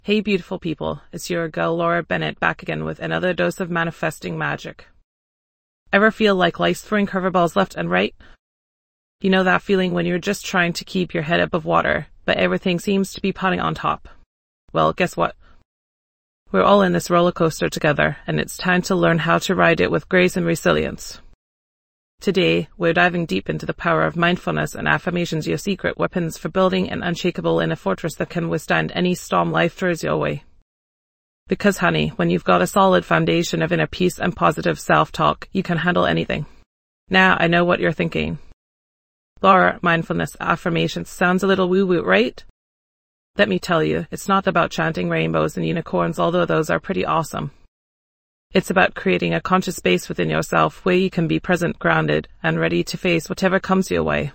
Hey beautiful people, it's your girl Laura Bennett back again with another dose of manifesting magic. Ever feel like life's throwing curveballs left and right? You know that feeling when you're just trying to keep your head above water, but everything seems to be putting on top? Well, guess what? We're all in this roller coaster together, and it's time to learn how to ride it with grace and resilience. Today, we're diving deep into the power of mindfulness and affirmations, your secret weapons for building an unshakable inner fortress that can withstand any storm life throws your way. Because honey, when you've got a solid foundation of inner peace and positive self-talk, you can handle anything. Now, I know what you're thinking. Laura, mindfulness affirmations sounds a little woo-woo, right? Let me tell you, it's not about chanting rainbows and unicorns, although those are pretty awesome. It's about creating a conscious space within yourself where you can be present, grounded, and ready to face whatever comes your way.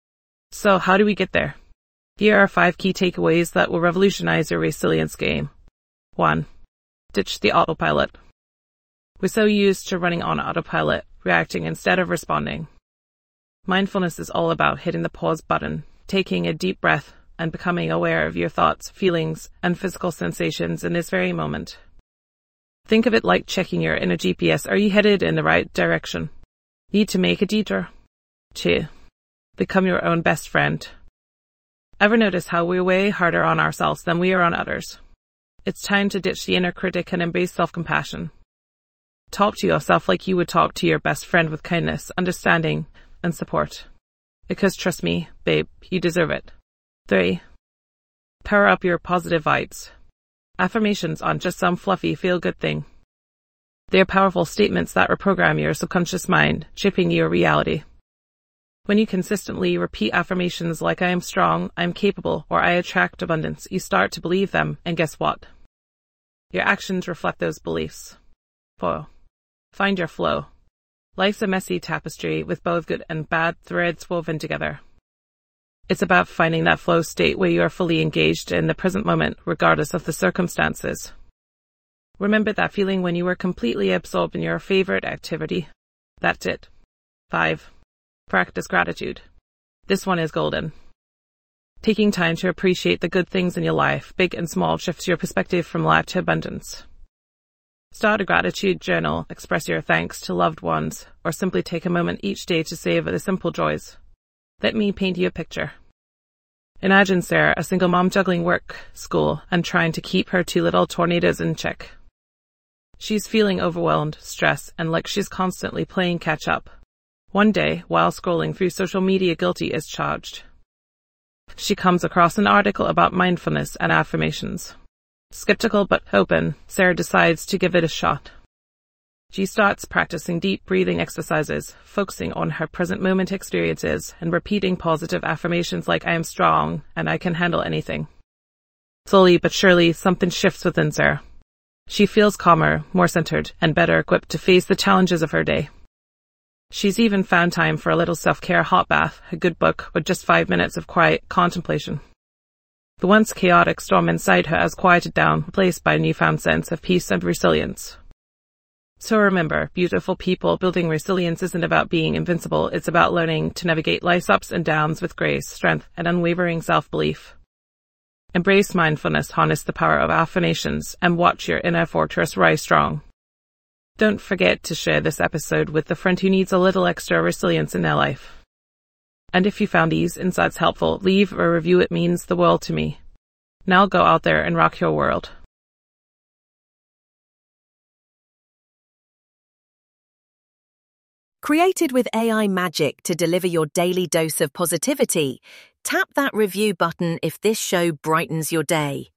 So how do we get there? Here are 5 key takeaways that will revolutionize your resilience game. 1. Ditch the autopilot. We're so used to running on autopilot, reacting instead of responding. Mindfulness is all about hitting the pause button, taking a deep breath, and becoming aware of your thoughts, feelings, and physical sensations in this very moment. Think of it like checking your inner GPS. Are you headed in the right direction? Need to make a detour? 2. Become your own best friend. Ever notice how we're way harder on ourselves than we are on others? It's time to ditch the inner critic and embrace self-compassion. Talk to yourself like you would talk to your best friend, with kindness, understanding, and support. Because trust me, babe, you deserve it. 3. Power up your positive vibes. Affirmations aren't just some fluffy feel-good thing. They're powerful statements that reprogram your subconscious mind, shaping your reality. When you consistently repeat affirmations like I am strong, I am capable, or I attract abundance, you start to believe them, and guess what? Your actions reflect those beliefs. 4. Find your flow. Life's a messy tapestry with both good and bad threads woven together. It's about finding that flow state where you are fully engaged in the present moment, regardless of the circumstances. Remember that feeling when you were completely absorbed in your favorite activity? That's it. 5. Practice gratitude. This one is golden. Taking time to appreciate the good things in your life, big and small, shifts your perspective from lack to abundance. Start a gratitude journal, express your thanks to loved ones, or simply take a moment each day to savor the simple joys. Let me paint you a picture. Imagine Sarah, a single mom juggling work, school, and trying to keep her 2 little tornadoes in check. She's feeling overwhelmed, stressed, and like she's constantly playing catch up. One day, while scrolling through social media, guilty is charged. She comes across an article about mindfulness and affirmations. Skeptical but open, Sarah decides to give it a shot. She starts practicing deep breathing exercises, focusing on her present moment experiences, and repeating positive affirmations like I am strong and I can handle anything. Slowly but surely, something shifts within Sarah. She feels calmer, more centered, and better equipped to face the challenges of her day. She's even found time for a little self-care hot bath, a good book, or just 5 minutes of quiet contemplation. The once chaotic storm inside her has quieted down, replaced by a newfound sense of peace and resilience. So remember, beautiful people, building resilience isn't about being invincible, it's about learning to navigate life's ups and downs with grace, strength, and unwavering self-belief. Embrace mindfulness, harness the power of affirmations, and watch your inner fortress rise strong. Don't forget to share this episode with a friend who needs a little extra resilience in their life. And if you found these insights helpful, leave a review, it means the world to me. Now go out there and rock your world. Created with AI magic to deliver your daily dose of positivity, tap that review button if this show brightens your day.